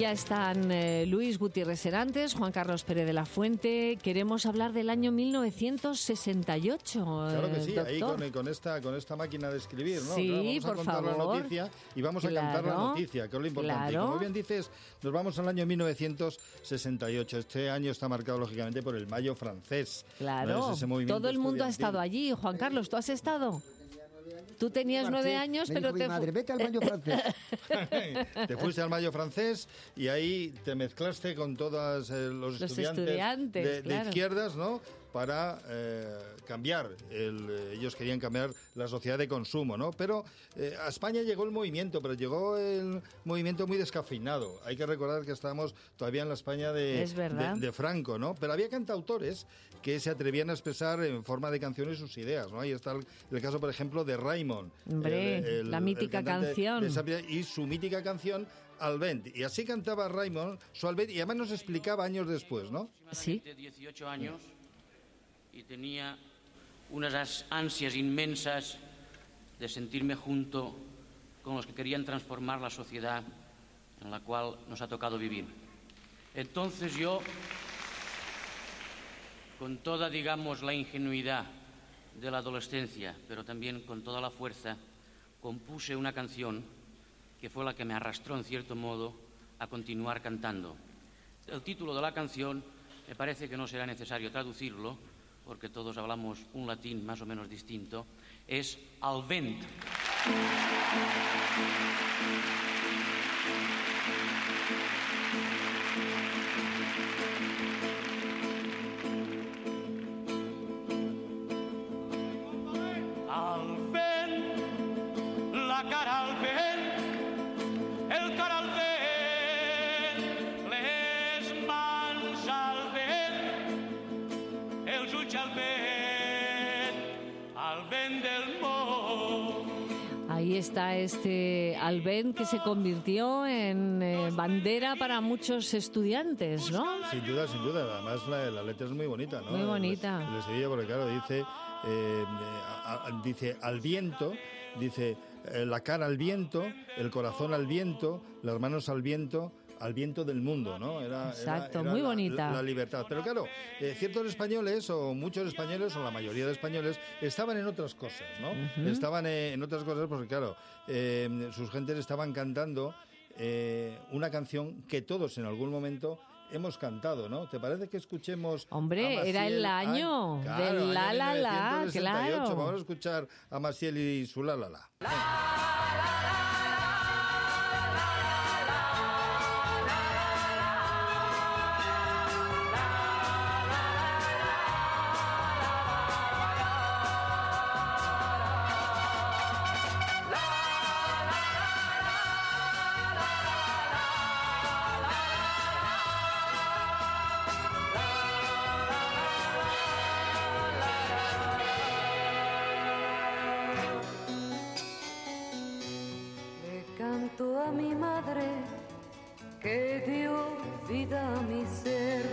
ya están Luis Gutiérrez Serantes, Juan Carlos Pérez de la Fuente. Queremos hablar del año 1968. Claro que sí, doctor. ahí con esta máquina de escribir, ¿no? Sí, claro, vamos por a contar favor. la noticia y vamos a cantar la noticia, que es lo importante. Claro. Y como bien dices, nos vamos al año 1968. Este año está marcado, lógicamente, por el Mayo francés. Claro, ¿No? Es ese movimiento todo el mundo ha estudiantil. estado allí. Juan Carlos, ¿tú has estado? Tú tenías 9 años, me pero dijo mi madre, vete al Mayo francés. Te fuiste al Mayo francés y ahí te mezclaste con todos los estudiantes de claro. izquierdas, ¿no? Para cambiar, ellos querían cambiar la sociedad de consumo, ¿no? Pero a España llegó el movimiento, pero llegó el movimiento muy descafeinado. Hay que recordar que estábamos todavía en la España de Franco, ¿no? Pero había cantautores que se atrevían a expresar en forma de canciones sus ideas, ¿no? Ahí está el caso, por ejemplo, de Raymond. Hombre, la mítica canción. Y su mítica canción, Al vent. Y así cantaba Raymond su Al vent, y además nos explicaba años después, ¿no? Sí. De 18 años y tenía unas ansias inmensas de sentirme junto con los que querían transformar la sociedad en la cual nos ha tocado vivir. Entonces yo, con toda, digamos, la ingenuidad de la adolescencia, pero también con toda la fuerza, compuse una canción que fue la que me arrastró, en cierto modo, a continuar cantando. El título de la canción me parece que no será necesario traducirlo, porque todos hablamos un latín más o menos distinto, es Al vent. Al vent, la cara al vent, el cor al vent, les mans al vent, els ulls al vent del món. Ahí está este Al vent que se convirtió en bandera para muchos estudiantes, ¿no? Sin duda, sin duda. Además, la letra es muy bonita, ¿no? Muy bonita. El estribillo, porque claro, dice al viento, dice la cara al viento, el corazón al viento, las manos al viento del mundo, ¿no? Exacto, muy bonita. La libertad. Pero claro, ciertos españoles, o muchos españoles, o la mayoría de españoles, estaban en otras cosas, ¿no? Estaban en otras cosas porque, claro, sus gentes estaban cantando una canción que todos en algún momento hemos cantado, ¿no? ¿Te parece que escuchemos? Hombre, era el año del La La La, claro. Vamos a escuchar a Maciel y su La La La. Canto a mi madre que dio vida a mi ser.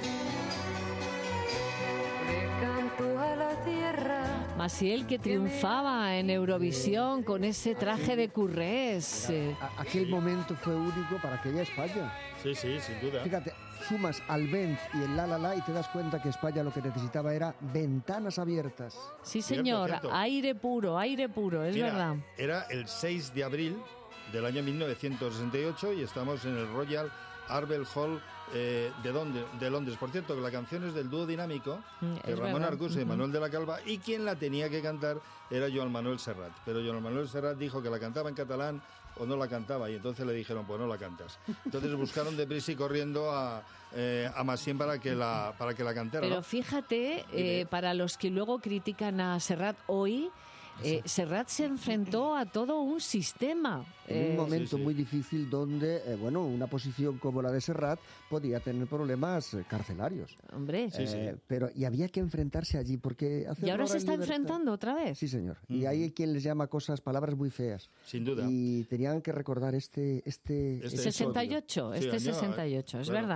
Le canto a la tierra. Maciel, que triunfaba en Eurovisión con ese traje de currés. Aquel momento fue único para aquella España. Sí, sí, sin duda. Fíjate, sumas al vent y el La La La y te das cuenta que España lo que necesitaba era ventanas abiertas. Sí, señor, cierto. aire puro, es Mira, verdad. Era el 6 de abril del año 1968 y estamos en el Royal Albert Hall de Londres. Por cierto, que la canción es del dúo dinámico de Ramón Arcusa y Manuel de la Calva, y quien la tenía que cantar era Joan Manuel Serrat. Pero Joan Manuel Serrat dijo que la cantaba en catalán o no la cantaba, y entonces le dijeron, pues no la cantas. Entonces buscaron deprisa y corriendo a Maciel para que la cantara. Pero ¿no? fíjate, para los que luego critican a Serrat hoy, Serrat se enfrentó a todo un sistema. En un momento muy difícil donde, una posición como la de Serrat podía tener problemas carcelarios. Hombre. Pero y había que enfrentarse allí porque... ¿Y ahora se está enfrentando otra vez? Sí, señor. Y hay quien les llama palabras muy feas. Sin duda. Y tenían que recordar este 68, episodio. es verdad.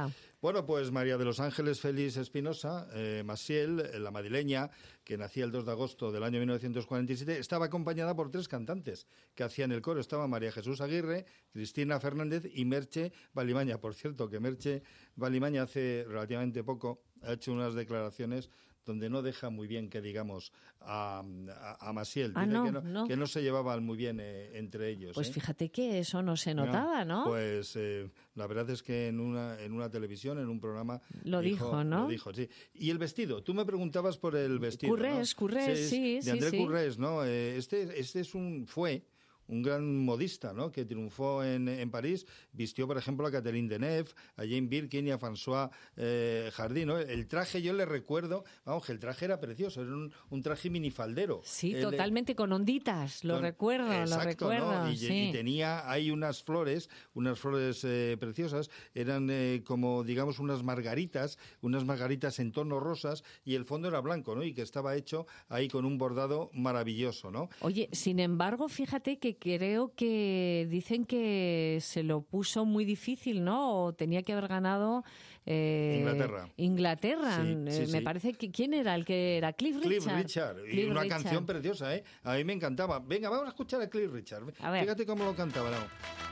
Bueno, pues María de los Ángeles Félix Espinosa, Maciel, la madrileña, que nacía el 2 de agosto del año 1947, estaba acompañada por 3 cantantes que hacían el coro. Estaba María Jesús Aguirre, Cristina Fernández y Merche Valimaña. Por cierto, que Merche Valimaña hace relativamente poco ha hecho unas declaraciones donde no deja muy bien, que digamos, a Maciel. Dice que no se llevaban muy bien entre ellos. Pues fíjate que eso no se notaba, ¿no? Pues la verdad es que en una televisión, en un programa... Lo dijo, ¿no? Lo dijo, sí. Y el vestido, tú me preguntabas por el vestido, Currés, sí. De André Currés, ¿no? Este fue un gran modista, ¿no?, que triunfó en París, vistió, por ejemplo, a Catherine Deneuve, a Jane Birkin y a François Hardy, ¿no? El traje, yo le recuerdo, vamos, que el traje era precioso, era un traje minifaldero. Sí, totalmente, con onditas, lo recuerdo, ¿no? Sí. Y tenía ahí unas flores preciosas, eran como, digamos, unas margaritas en tono rosas, y el fondo era blanco, ¿no?, y que estaba hecho ahí con un bordado maravilloso, ¿no? Oye, sin embargo, fíjate que creo que dicen que se lo puso muy difícil, ¿no? O tenía que haber ganado Inglaterra. Sí, Me parece que ¿quién era el que era? Cliff Richard. Y una canción preciosa, ¿eh? A mí me encantaba. Venga, vamos a escuchar a Cliff Richard. Fíjate cómo lo cantaba, ¿no?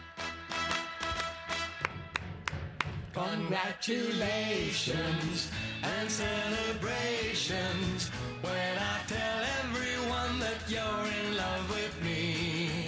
Congratulations and celebrations when I tell everyone that you're in love with me.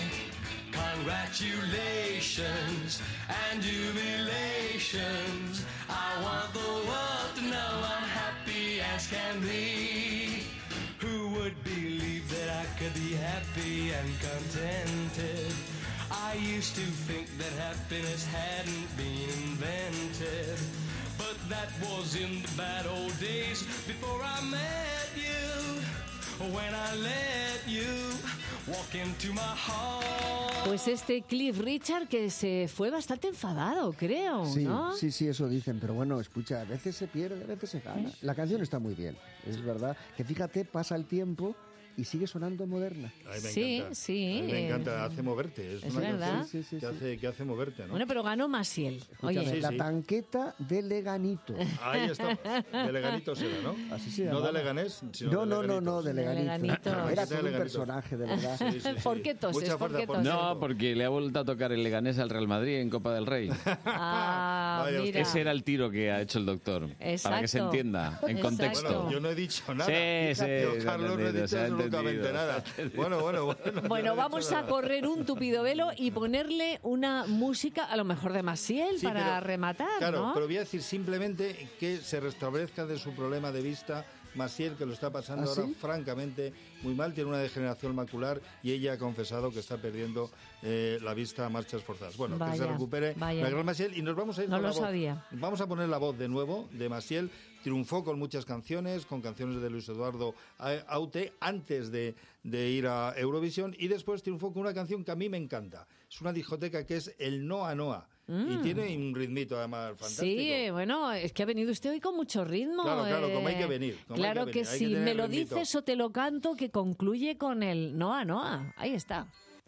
Congratulations and jubilations. I want the world to know I'm happy as can be. Who would believe that I could be happy and contented? I used to think that happiness hadn't been invented, but that was in the bad old days before I met you, when I let you walk into my heart. Pues Cliff Richard, que se fue bastante enfadado, creo, sí, ¿no? Sí, eso dicen, pero bueno, escucha, a veces se pierde, a veces se gana. La canción está muy bien, es verdad, que fíjate, pasa el tiempo y sigue sonando moderna. A mí me encanta. Sí. A mí me encanta, hace moverte. Es una verdad. canción que hace moverte, ¿no? Bueno, pero ganó Maciel. Oye, la tanqueta de Leganito. Ahí estamos. De Leganito será, ¿no? Así se llama. No de Leganés, sino No, de Leganito. Era todo un Leganito. Personaje, de verdad. Sí. ¿Por qué toses? No, porque le ha vuelto a tocar el Leganés al Real Madrid en Copa del Rey. Mira. Ese era el tiro que ha hecho el doctor. Exacto. Para que se entienda, en contexto. Bueno, yo no he dicho nada. Sí. Yo, Carlos, no he dicho absolutamente nada. Bueno, vamos a correr un tupido velo y ponerle una música, a lo mejor de Maciel, para rematar, claro, ¿no? pero voy a decir simplemente que se restablezca de su problema de vista Maciel, que lo está pasando ahora francamente muy mal, tiene una degeneración macular y ella ha confesado que está perdiendo la vista a marchas forzadas. Bueno, que se recupere la gran Maciel, y nos vamos a ir con la voz. Sabía. Vamos a poner la voz de nuevo de Maciel. Triunfó con muchas canciones, con canciones de Luis Eduardo Aute antes de ir a Eurovisión, y después triunfó con una canción que a mí me encanta. Es una discoteca que es el Noa Noa. Y tiene un ritmito además fantástico. Sí, bueno, es que ha venido usted hoy con mucho ritmo. Claro, como hay que venir. Claro que si me lo dices o te lo canto, que concluye con el Noa Noa. Ahí está.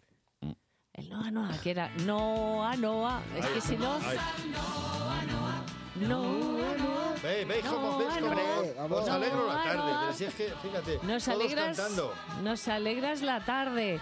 El Noa Noa, que era Noa Noa. Es que si no... Noa Noa. ¿Veis cómo os alegro la tarde? Pero si es que, fíjate, todos cantando. Nos alegras la tarde.